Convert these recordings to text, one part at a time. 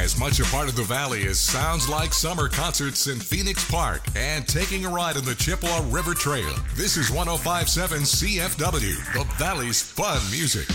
As much a part of the Valley as sounds like summer concerts in Phoenix Park and taking a ride on the Chippewa River Trail. This is 105.7 CFW, the Valley's fun music.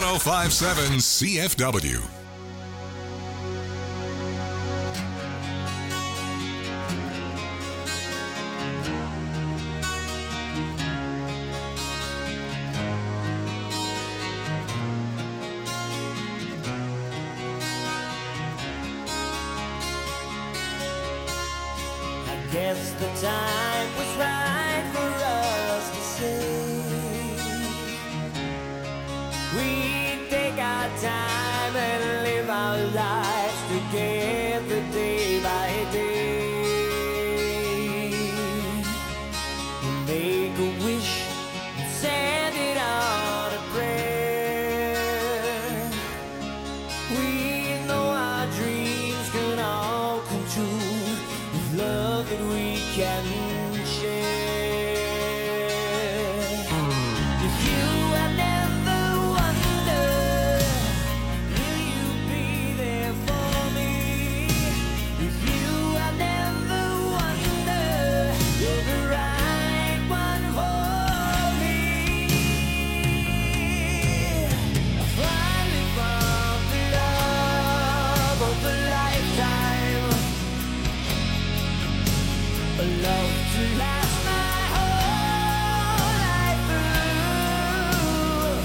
1057 CFW. Guess the time was right for us to say we take our time and live our lives together day by day. Make a wish and send it on a prayer. We know our dreams can all come true. Love that we can share. If you have never wondered, will you be there for me? If you have never wondered, you're the right one for me. I finally found the love of a lifetime. A love to last my whole life through.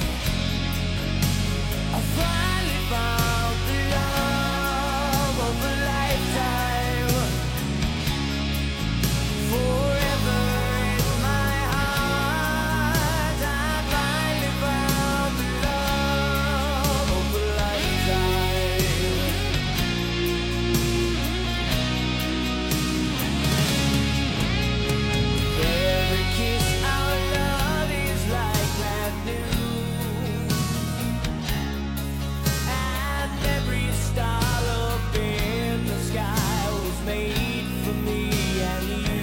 I finally found the love of a lifetime. Forever in my heart, I finally found the love of a lifetime. Every kiss, our love is like brand new, and every star up in the sky was made for me and you.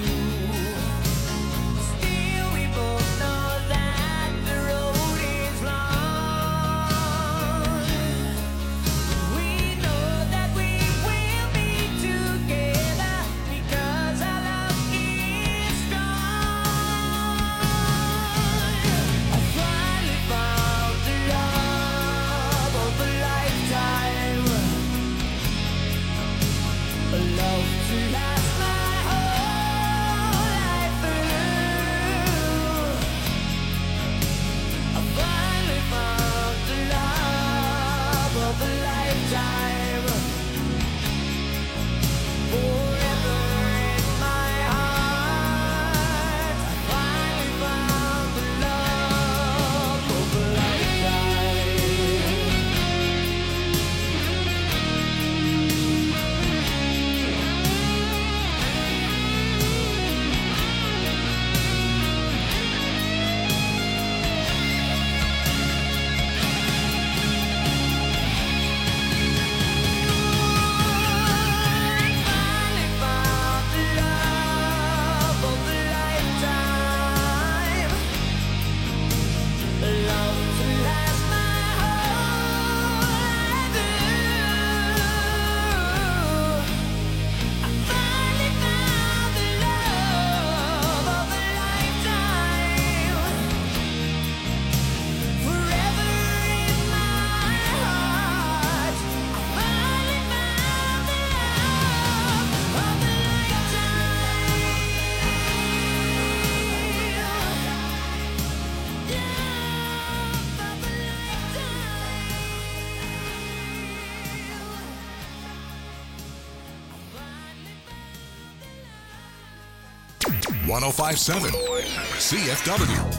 Still, we both know that the road is long. We know that we will be together because our love is strong. I finally found the love of a lifetime. A love to last my whole life through. I finally found the love of a lifetime. Forever in my heart, I finally found the love of a lifetime. 1057 CFW.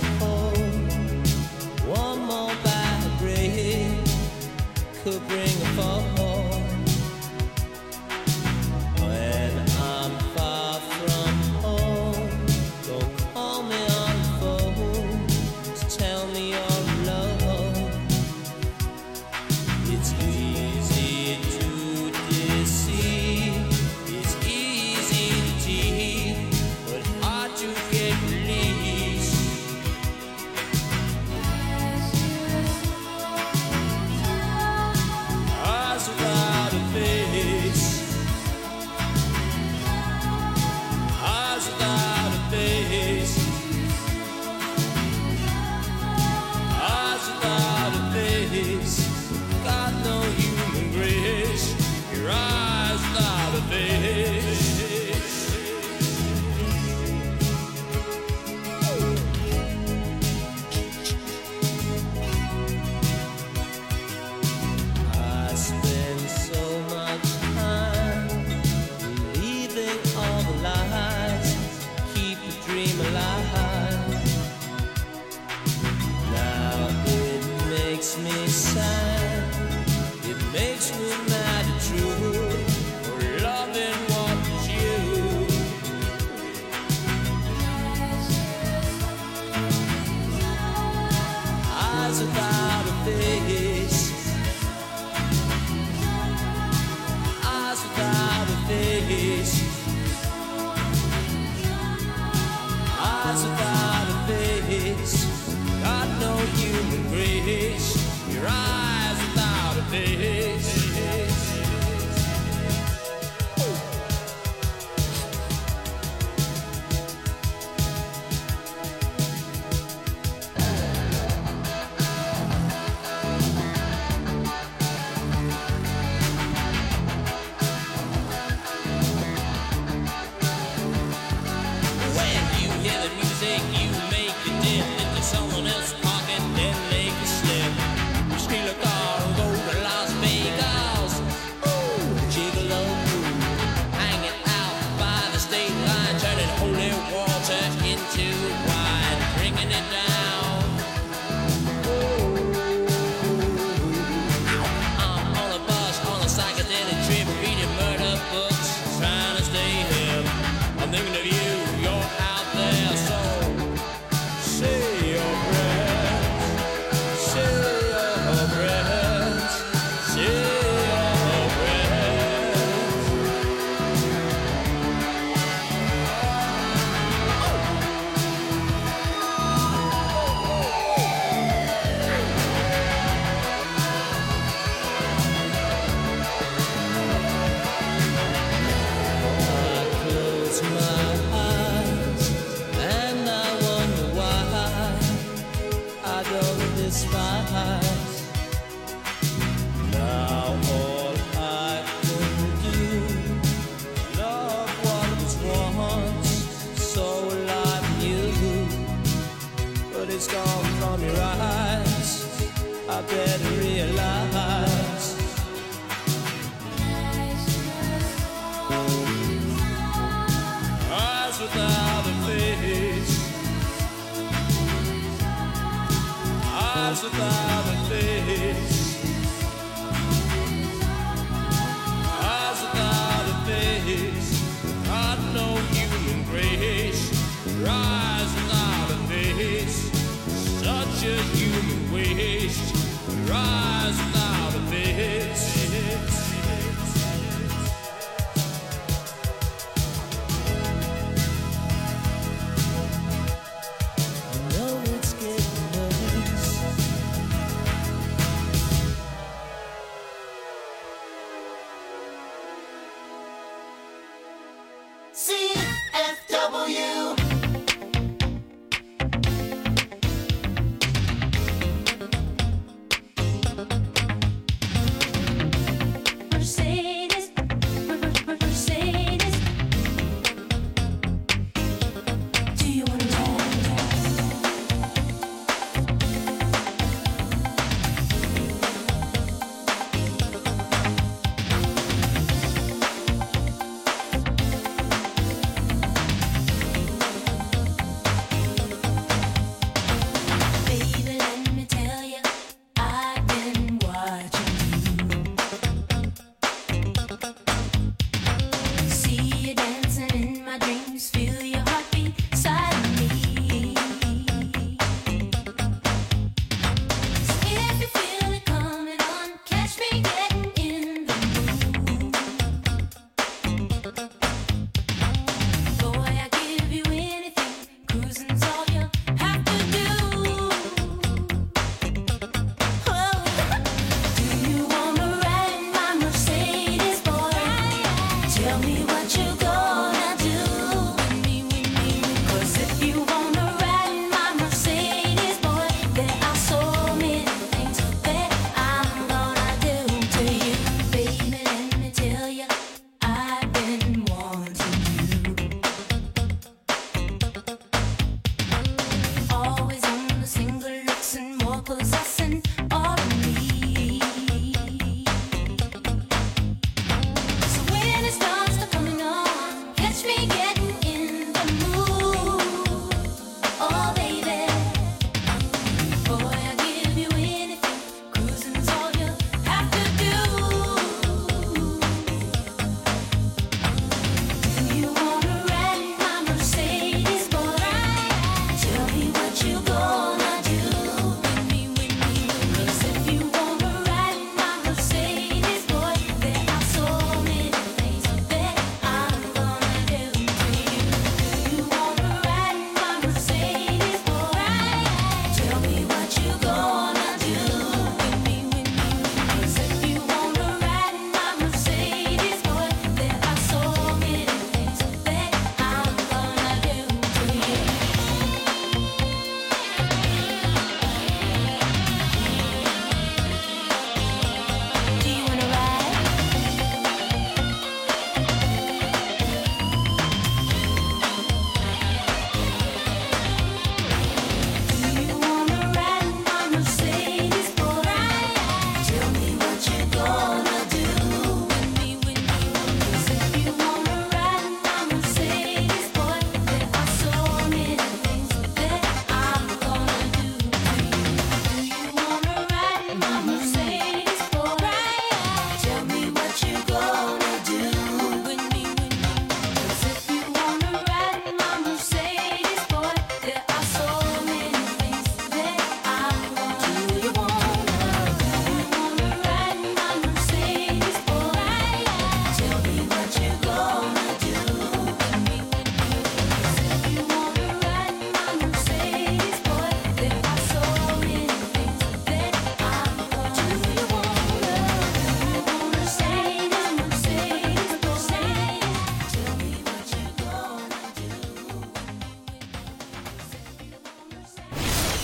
Could bring a face. Eyes without a face. Got no human grace. Your eyes without a face.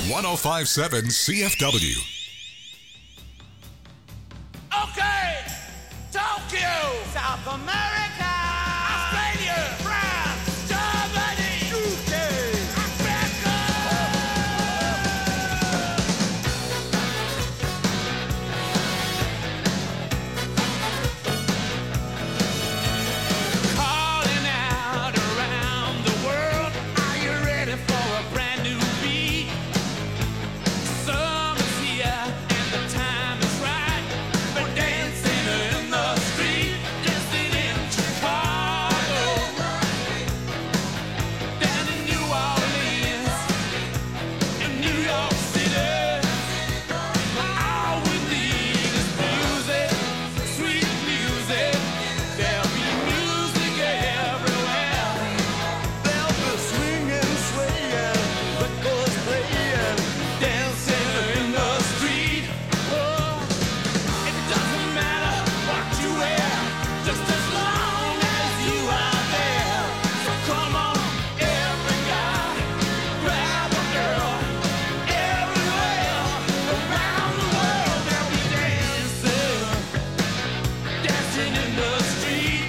1057 CFW. Okay, Tokyo, South America, Australia, France, Germany, UK, Africa. Calling out around the world, are you ready for a brand new beat? Summer's here and the time is right. We're dancing in the street, dancing in Chicago, down in New Orleans, in New York City. All we need is music, sweet music. There'll be music everywhere. There'll be swinging, swaying, records playing, dancing in the street. Oh, it doesn't matter what you wear, just as long as you are there. So come on, every guy, grab a girl. Everywhere around the world they'll be dancing, dancing in the street.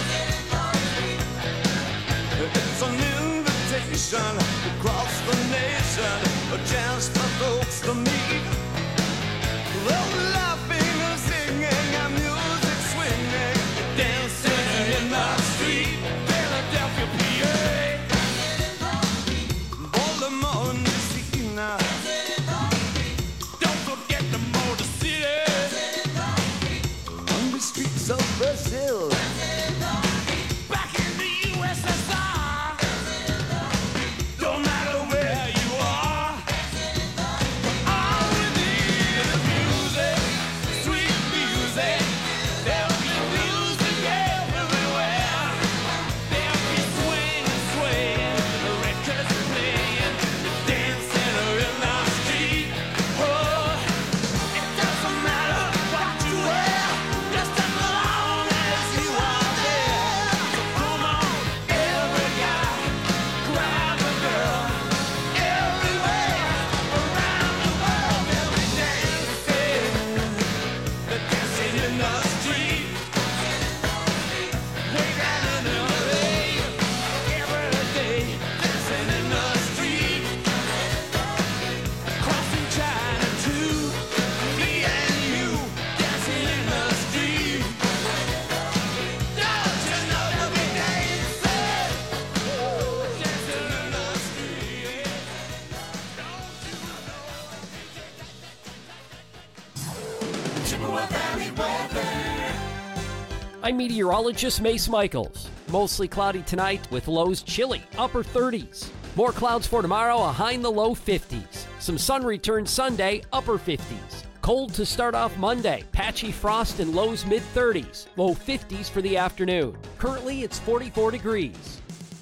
It's an invitation across the nation, a chance for folks to meet. They'll be laughing and singing and music swinging, dancing in the street. Philadelphia, PA, Baltimore, Messina. Don't forget the Motor City, on the streets of Brazil. Back in the USSR, don't matter where you are. All we need is music, sweet music. There'll be music everywhere. There'll be swinging, swaying, records playing, dancing in the street. Oh, it doesn't matter what you wear, just as long as you are there. So come on, every guy, grab a girl. Everywhere around the world they'll be dancing, they're dancing in the street. Way down in LA, every day, dancing in the street. Crossing China too, me and you, dancing in the street. Don't you know they'll be dancing, dancing in the street. Chippewa Valley weather. I'm meteorologist Mace Michaels. Mostly cloudy tonight with lows chilly, upper 30s. More clouds for tomorrow, a high in the low 50s. Some sun returns Sunday, upper 50s. Cold to start off Monday, patchy frost and lows mid 30s, low 50s for the afternoon. Currently it's 44 degrees.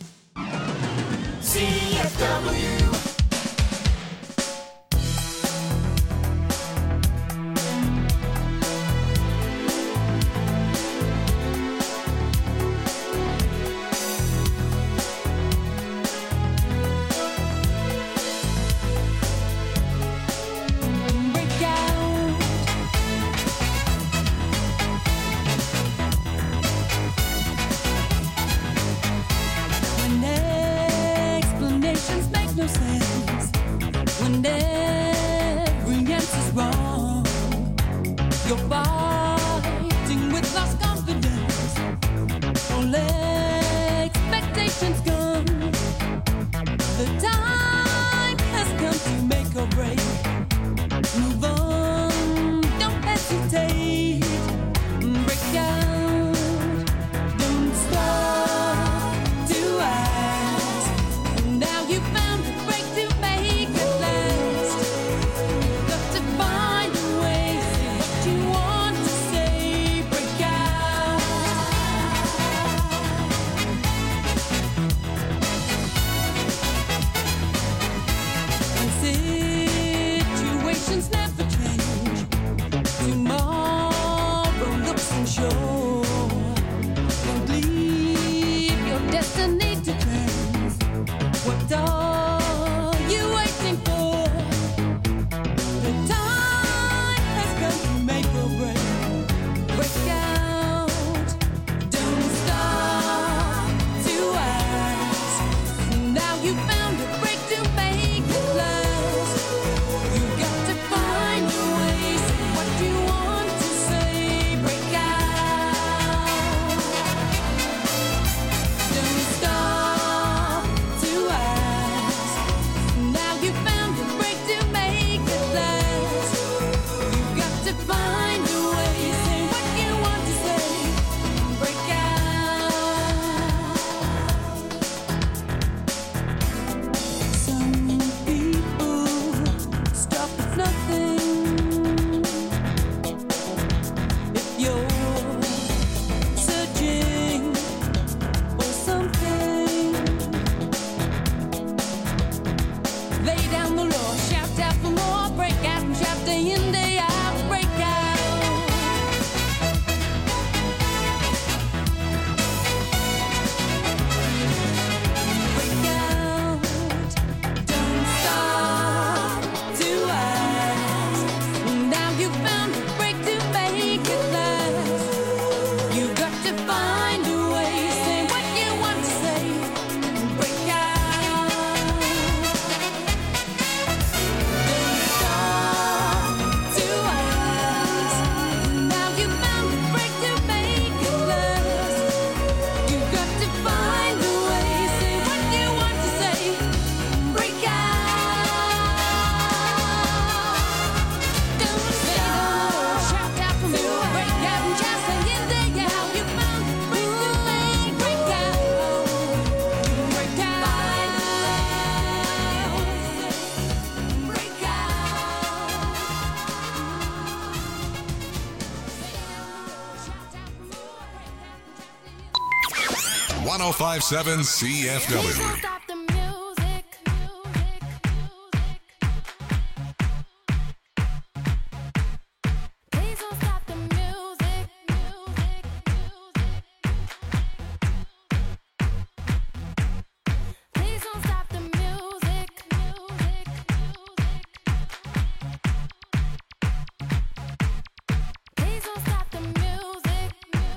CFW. When explanations make no sense. to find a way. Say what you want to say. Break out. Don't stop to ask. Now you found a break to make it last. You got to find a way. Say what you want to say. Break out. Don't stop. Shout out for me. Break out and just say it there. Now you found a break to make. Break out. Break out. Break out. 1057 CFW. Stop the music. Please don't stop the music. Please don't stop the music. Please don't stop the music.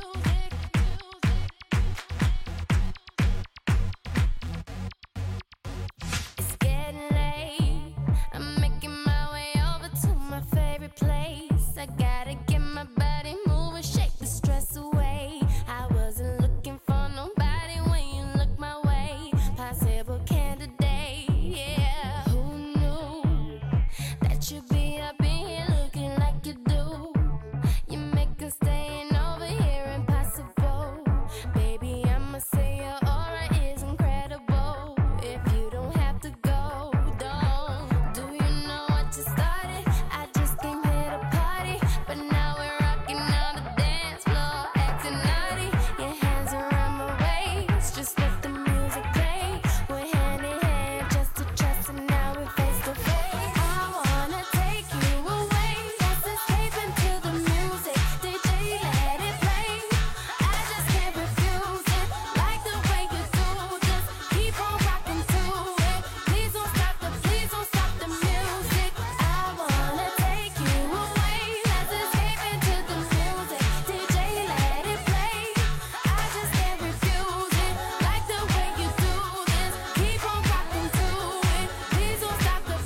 It's getting late. I'm making my way over to my favorite place. I gotta get my body moving, shake the stress away. I wasn't looking for nobody when you look my way. Possible candidate, yeah. Who knew that you'd be up in here looking like you do? You make us staying over here impossible. Baby, I'ma say your aura is incredible. If you don't have to go, don't. Do you know what you started? I just came here to party, but now we're rocking on the dance floor, acting naughty. Your hands around my waist, just let the music play. We're hand in hand, just to trust, and now we're face to face. I wanna take you away, let's escape into the music. DJ, let it play. I just can't refuse it, like the way you do. Just keep on rocking to it. Please don't stop the music. I wanna take you away, let's escape into the music. DJ, let it play. I just can't refuse it, like the way you do this. Keep on rocking to it. Please don't stop the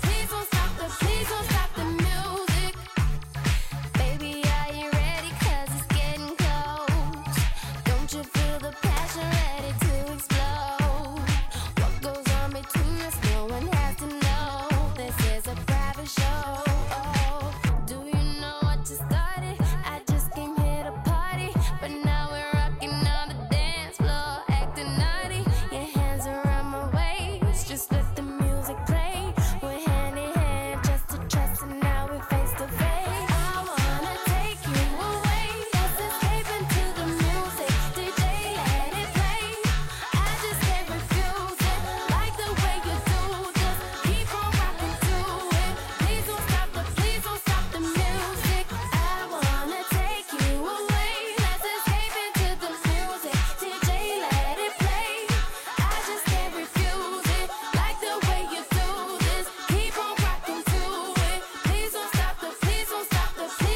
music. Baby, are you ready? 'Cause it's getting close. Don't you feel the passion ready to explode? What goes on between us, no one has to know. This is a private show. Do you know what you started? I just came here to party, but now we're rocking on the dance floor, acting naughty. Your hands around my waist, just let the music play. We're hand in hand, just to trust, and now we're face to face. I wanna take you away, let's escape into the music. DJ, let it play. I just can't refuse it, like the way you do. Just keep on rocking to it. Please don't stop the music. I wanna take you away, let's escape into the music. DJ, let it play. I just can't refuse it, like the way you do this. Keep on rocking to it. Please don't stop the music. Please don't stop the music.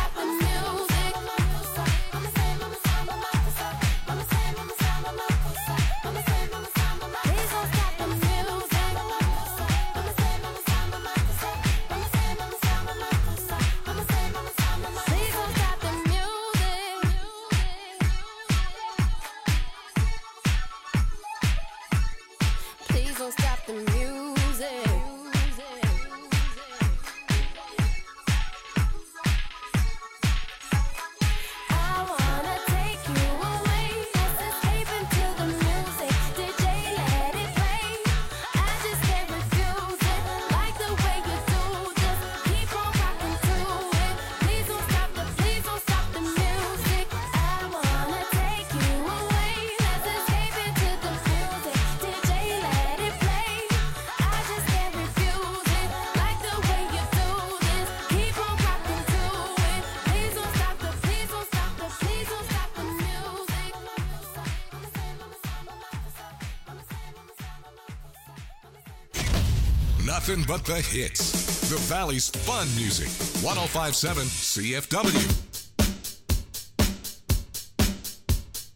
Please don't stop the music. Please don't stop the music. I wanna take you away, let's escape into the music. DJ, let it play. I just can't refuse it, like the way you do. Just keep on rocking to it. Please don't stop the music. I wanna take you away, let's escape into the music. DJ, let it play. I just can't refuse it, like the way you do this. Keep on rocking to it. Please don't stop the music. Nothing but the hits. The Valley's fun music. 1057 CFW.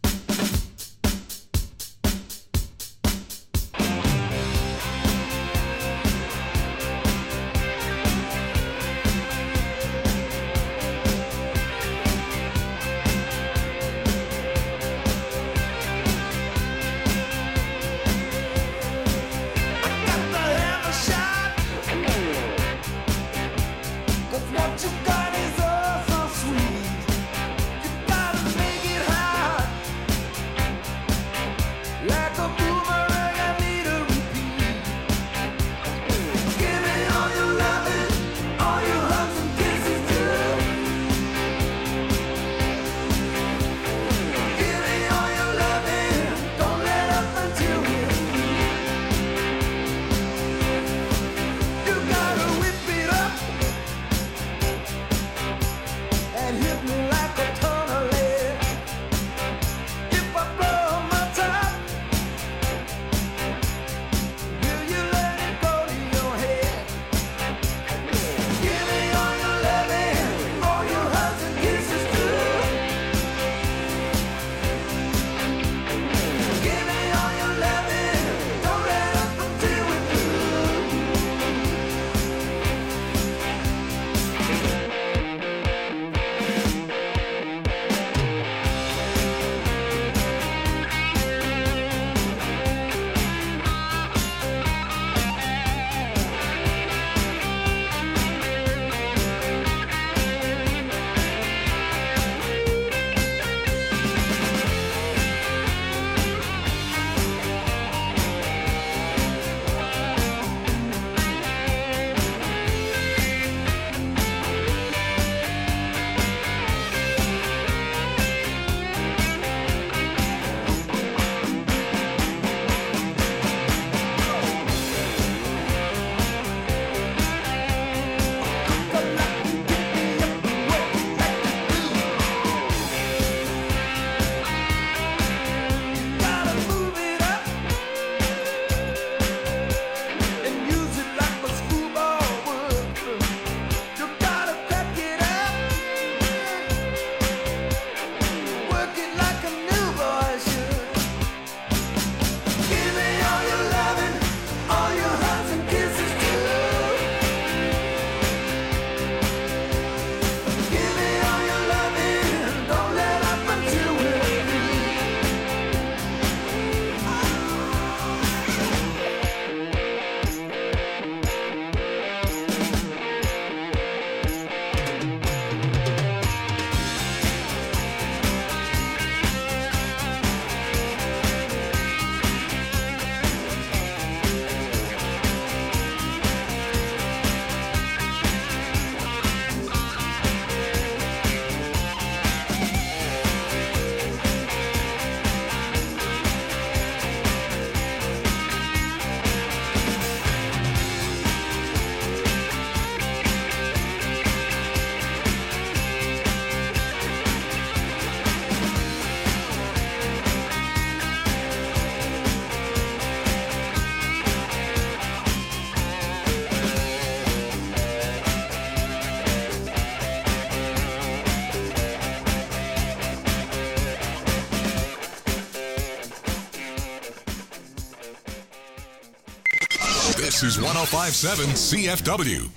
This is 105.7 CFW.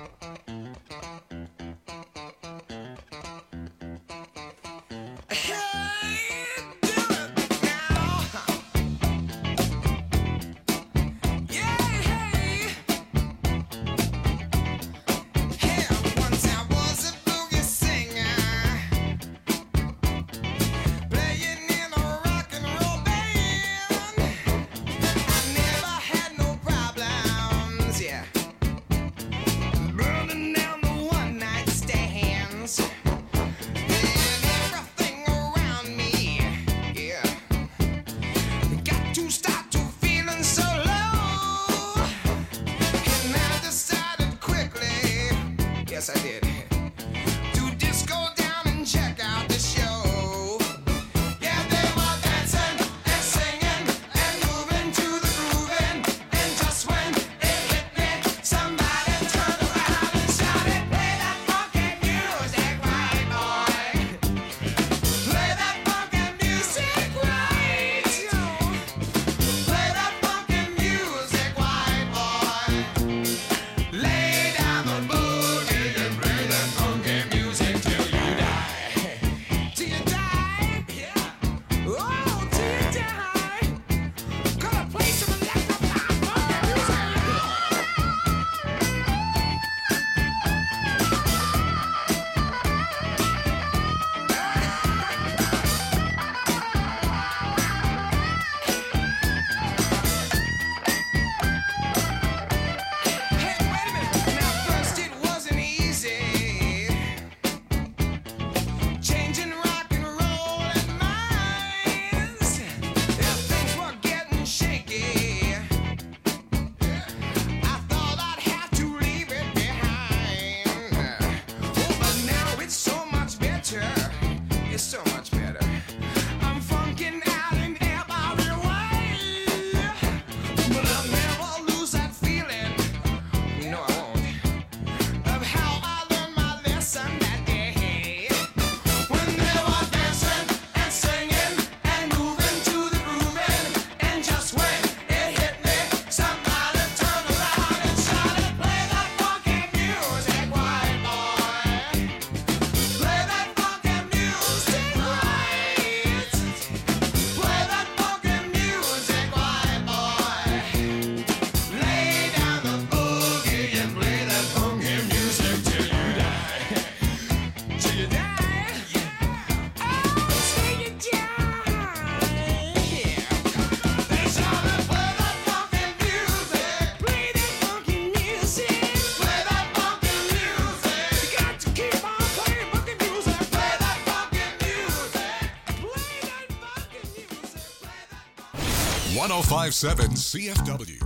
.5.7 CFW.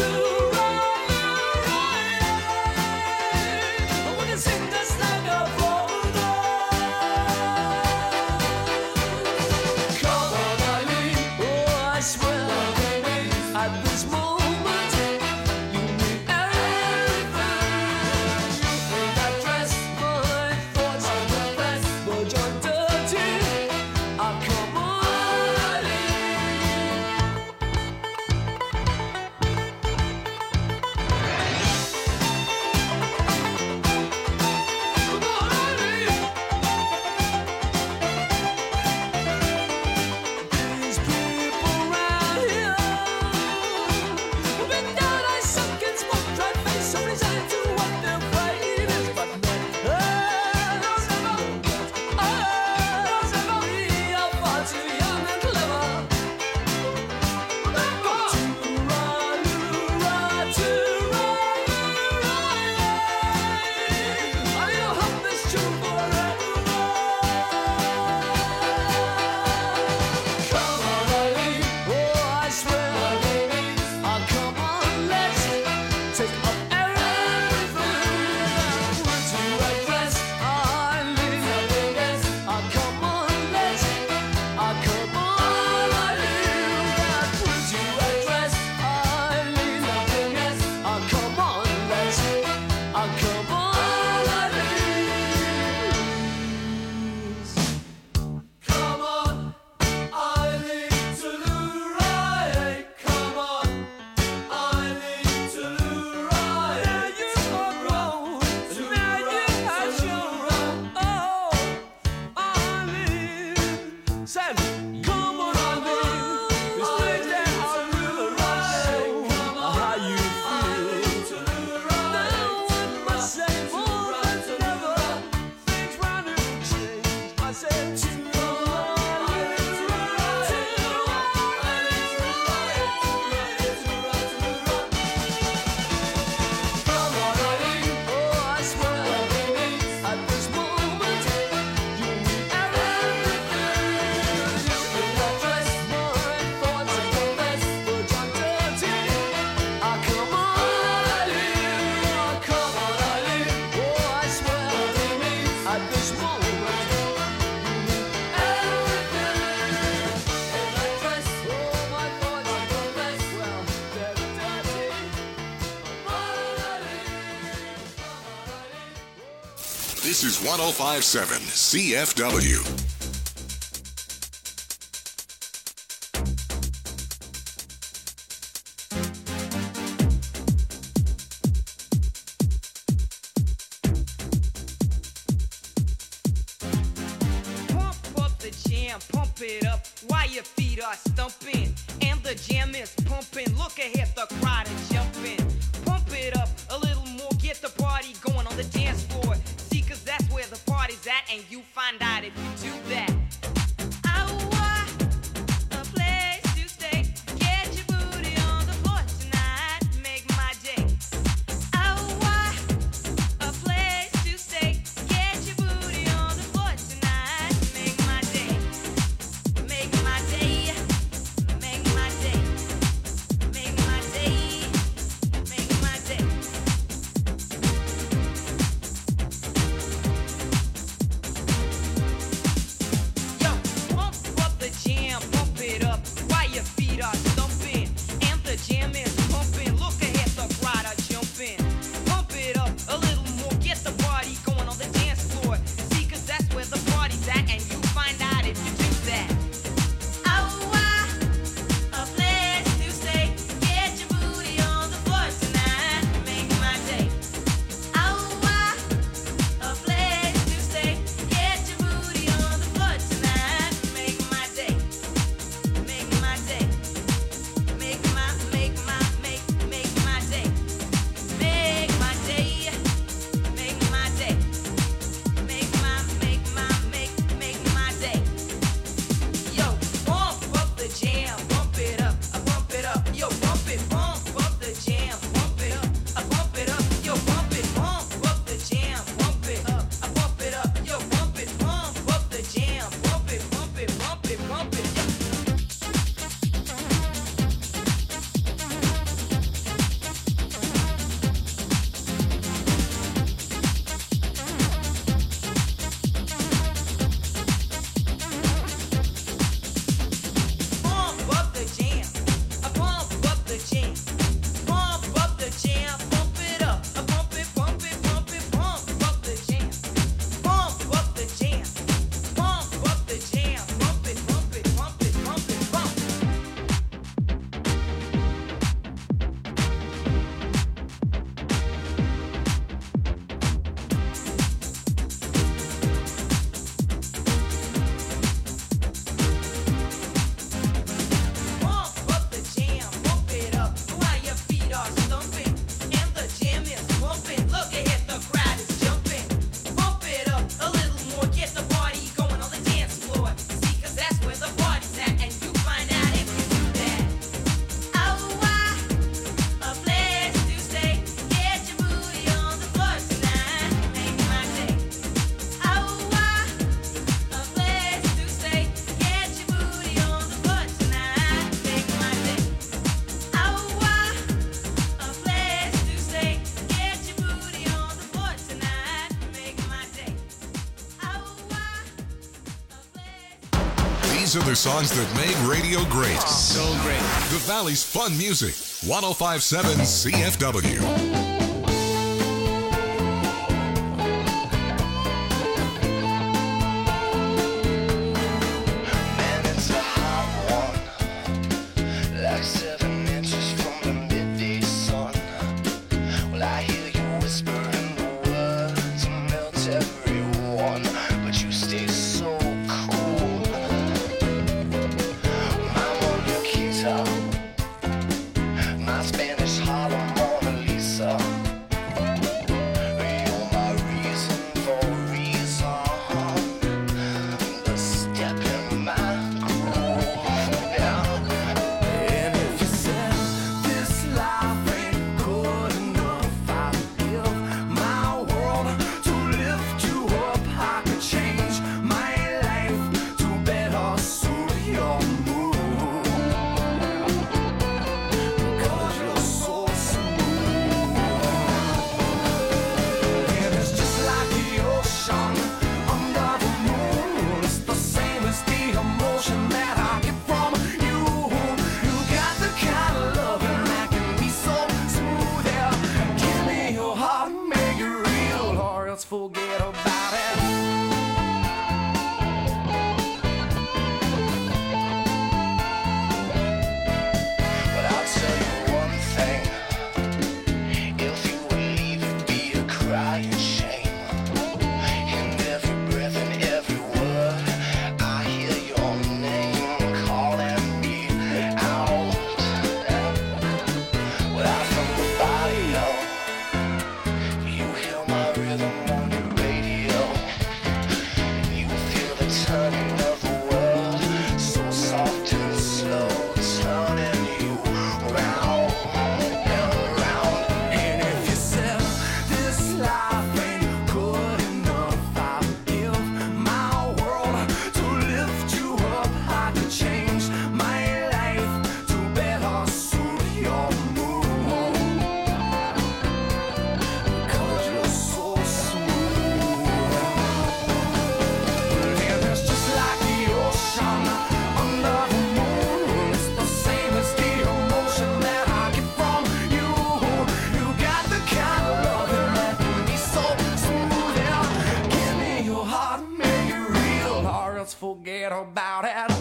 We can sing this like a This is 105.7 CFW. Pump up the jam, pump it up while your feet are stumping. And the jam is pumping. Look ahead, the crowd is jumping. Pump it up a little more, get the party going on the dance floor. See, cause that's where the party's at, and you find out if you do that. A place to stay. Get your booty on the floor tonight. Make my day. A place to stay. Get your booty on the floor tonight. Make my day. Make my day. Make my day. Make my day. Make my day. Yo, pump up the jam, pump it up while your feet are stumping. And the jam is pumping. Look ahead, the crowd are jumping. Pump it up a little more, get the party going on the dance floor. See, cause that's where the party's at, and you find out if you do that. A place to stay. Get your booty on the floor tonight. Make my day. A place to stay. Get your booty on the floor tonight. Make my day. Make my day. Make my day. Make my day. Make my day. Make my day. Yo, pump up the jam, pump it up, pump it up. Yo, pump it, pump up the jam, pump it up, pump it up. Yo, pump it, pump up the jam, pump it up, pump it up. Yo, pump it, pump up the jam, pump it, pump it, pump it, pump it. Pump up the jam, pump up the jam, pump up the jam, pump it up, pump it, pump it, pump it, pump up the jam, pump up the jam, pump up the jam, pump it, pump it, pump it, pump it, pump. Pump up the jam, pump it up while your feet are stumping. And the jam is pumping. Look ahead, the crowd is jumping. Pump it up a little more, get the party going on the dance floor. See, cause that's where the party's at, and you find out if you do that. A place to stay. Get your booty on the floor tonight. Make my day. A place to stay. Get your booty on the floor tonight. Make my day. A place to stay. Get your booty on the floor tonight. Make my day. These are the songs that made radio great. So great. The Valley's fun music. 105.7 CFW. Man, it's a hot one, like 7 inches from the midday sun. Well, I hear you whispering the words and melt everyone, but you stay so cool. My Mona Lisa, my Spanish Harlem Mona Lisa. You're my reason for reason. The step in my groove. And if you said this life ain't good enough, I'd give my world to lift you up. I could change my life to better suit your mood. Cause you're so smooth. And it's just like the ocean under the moon. It's the same as the emotion that I get from you. You got the kind of loving that can be so smooth. Yeah, give me your heart, make it real, or else forget about let's forget about it.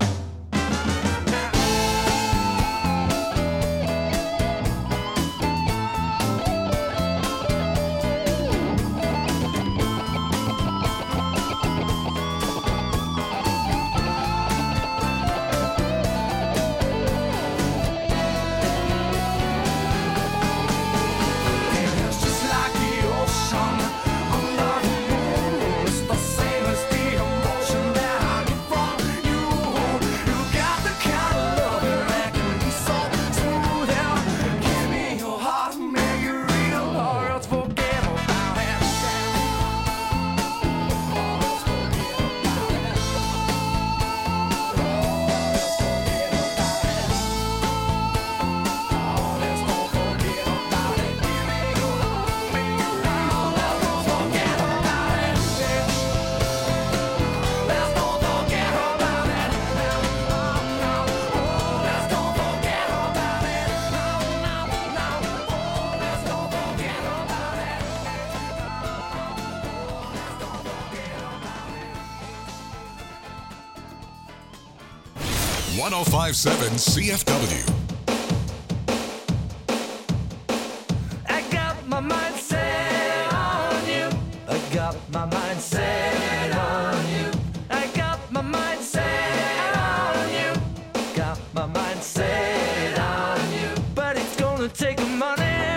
.1057 CFW. I got my mind set on you. I got my mind set on you. I got my mind set on you. Got my mind set on you. But it's gonna take money,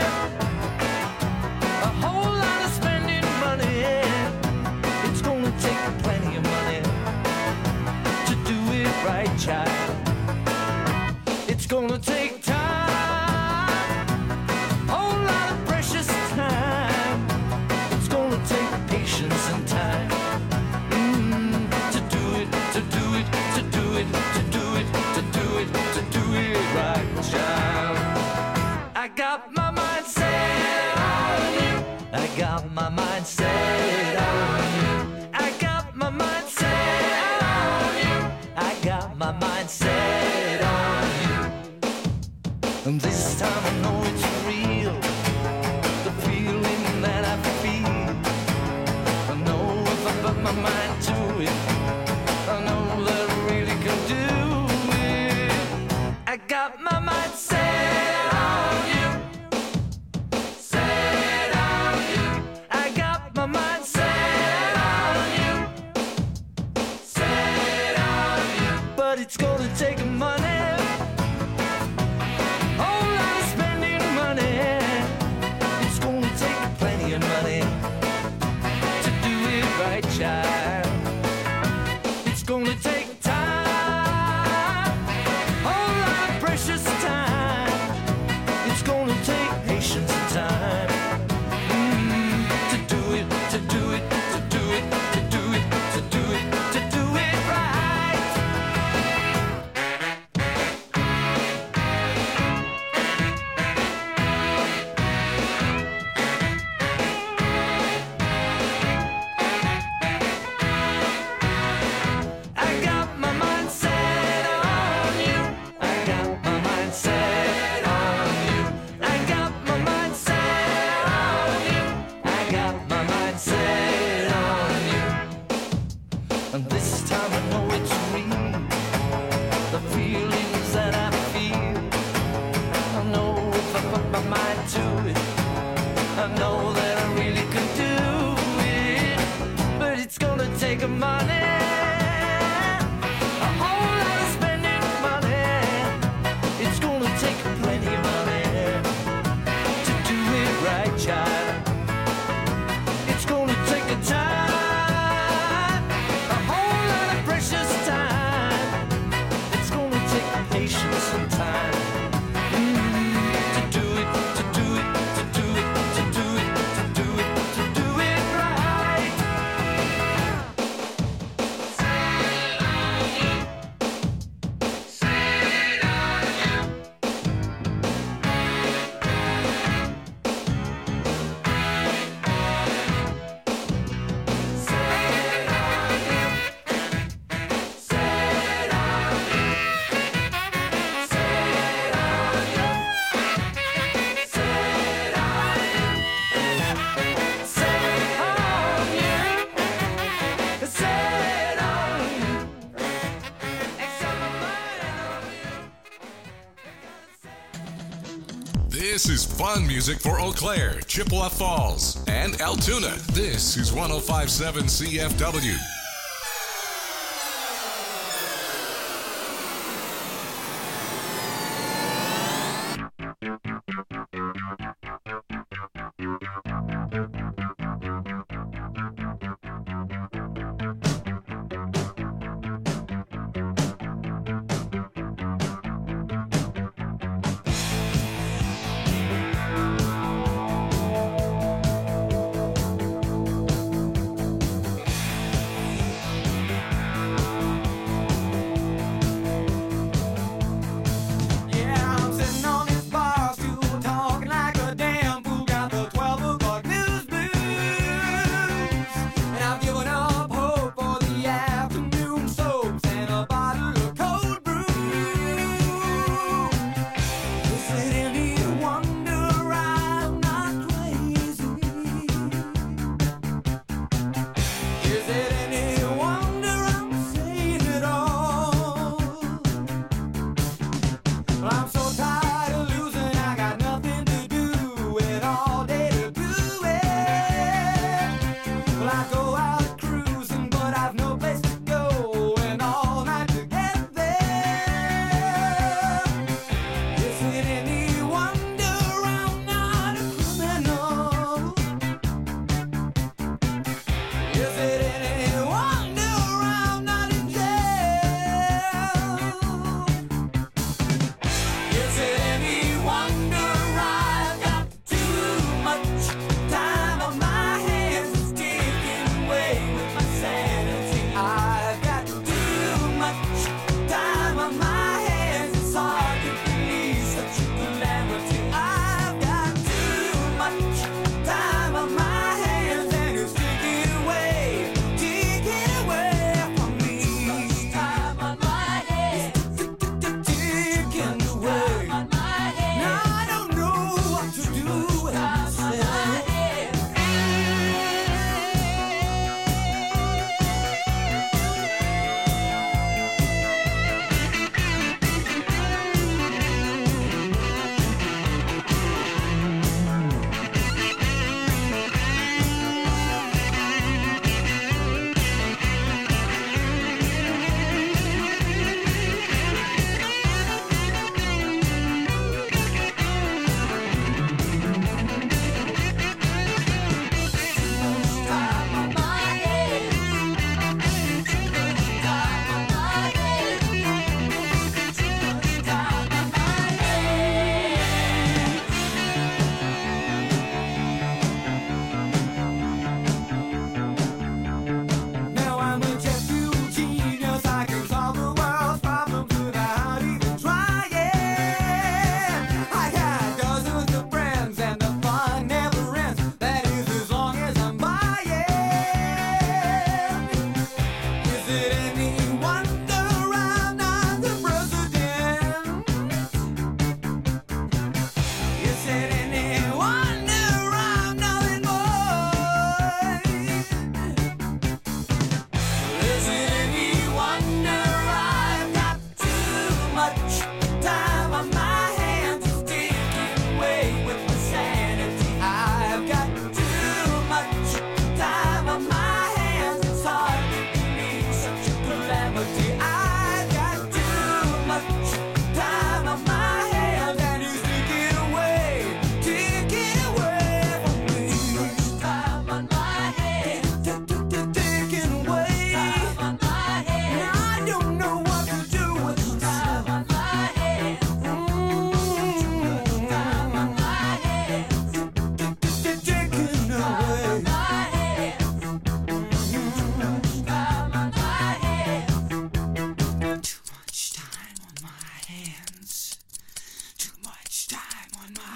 a whole lot of spending money. It's gonna take plenty of money to do it right, child. It's gonna take time, whole lot of precious time. It's gonna take patience and time to do it, to do it, to do it, to do it, to do it, to do it right, child. I got my mind set on you. I got my mind set on you. I got my mind set on you. I got my mind set on you. And this time I know it's real, the feeling that I feel. I know if I put my mind to it, I know that I really can do it. I got my mind set on you, set on you. I got my mind set on you, set on you. But it's gonna take money, child. It's gonna take time, whole lot of precious time. It's gonna take patience and time to do it, to do it, to do it, to do it, to do it, to do it right. And this time I know it's real, the feelings that I feel. I know if I put my mind to it, I know that I really can do it. But it's gonna take money, a whole lot of spending money. It's gonna take plenty of money to do it right, child. It's gonna take a time, patience and time to do it, to do it, to do it, to do it, to do it, to do it right. This is fun music for Eau Claire, Chippewa Falls, and Altoona. This is 105.7 CFW. Yeah, I'm sitting on this bar stool talking like a damn fool. Got the 12 o'clock news blues, and I've given up hope for the afternoon soaps and a bottle of cold brew. Is it any wonder I'm not crazy? Is it any wonder I'm saying it all? Well, I'm so tired of losing, I got nothing to do with all day to do it. Well, I go out cruising, but I've no place to go, and all night to get there. Is it any wonder I'm not a criminal? Is it any wonder I'm not in jail? Is it any wonder I've got too much time on my hands? It's taking away with my sanity. I've got too much time on my hands. It's hard to believe such a calamity. I've got too much time on my hands, and it's taking away from me. Time on my hands, taking away. Now I don't know what to do with myself. Time on my head. Time on my head. Time on my head. Now I'm a jet fuel genius. I can solve the world's problems without even trying. I got dozens of friends, and the fun never ends. That is, as long as I'm buying. Is it any wonder I'm not the president? Is it any wonder I'm nothing more? Is it any wonder I've got too much time on my hands? It's taking away with my sanity. I've got too much time on my hands. It's hard to believe such a calamity. I've got too much time on my hands, and it's taking away from me. Time on my hands, taking away. Time on my hands. Now I don't know what to do with myself. Time on my hands. Time on my hands. Taking away. Time on my hands. Too much time on my hands. Too much time on my.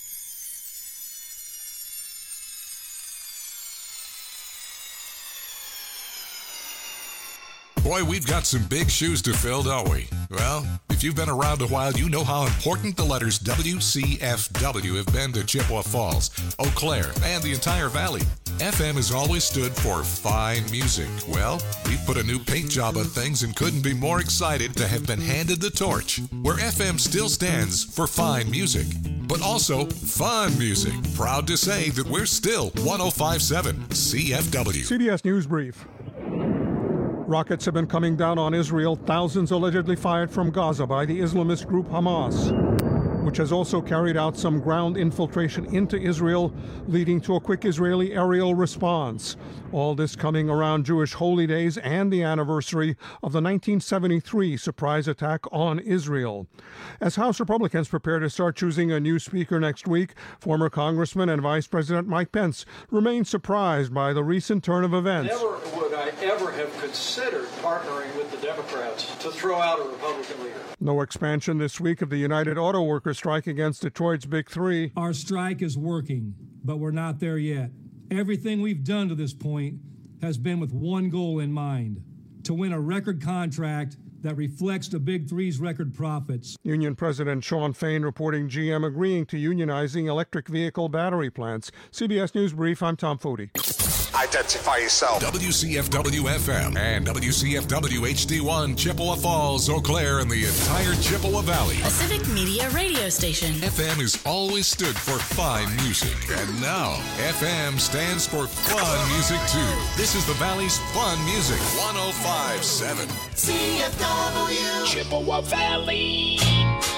Boy, we've got some big shoes to fill, don't we? Well, if you've been around a while, you know how important the letters WCFW have been to Chippewa Falls, Eau Claire, and the entire valley. FM has always stood for fine music. Well, we put a new paint job on things and couldn't be more excited to have been handed the torch, where FM still stands for fine music. but also fun music. Proud to say that we're still 105.7 CFW. CBS News Brief. Rockets have been coming down on Israel, thousands allegedly fired from Gaza by the Islamist group Hamas, which has also carried out some ground infiltration into Israel, leading to a quick Israeli aerial response. All this coming around Jewish holy days and the anniversary of the 1973 surprise attack on Israel. As House Republicans prepare to start choosing a new speaker next week, former Congressman and Vice President Mike Pence remains surprised by the recent turn of events. Never would I ever have considered partnering with the Democrats to throw out a Republican leader. No expansion this week of the United Auto Workers strike against Detroit's Big Three. Our strike is working, but we're not there yet. Everything we've done to this point has been with one goal in mind: to win a record contract that reflects the Big Three's record profits. Union President Sean Fain reporting GM agreeing to unionizing electric vehicle battery plants. CBS News Brief, I'm Tom Foti. Identify yourself. WCFW FM and WCFW HD1 Chippewa Falls, Eau Claire, and the entire Chippewa Valley. A civic media radio station. FM has always stood for fine music, and now FM stands for fun music too. This is the Valley's fun music. 105.7 CFW Chippewa Valley.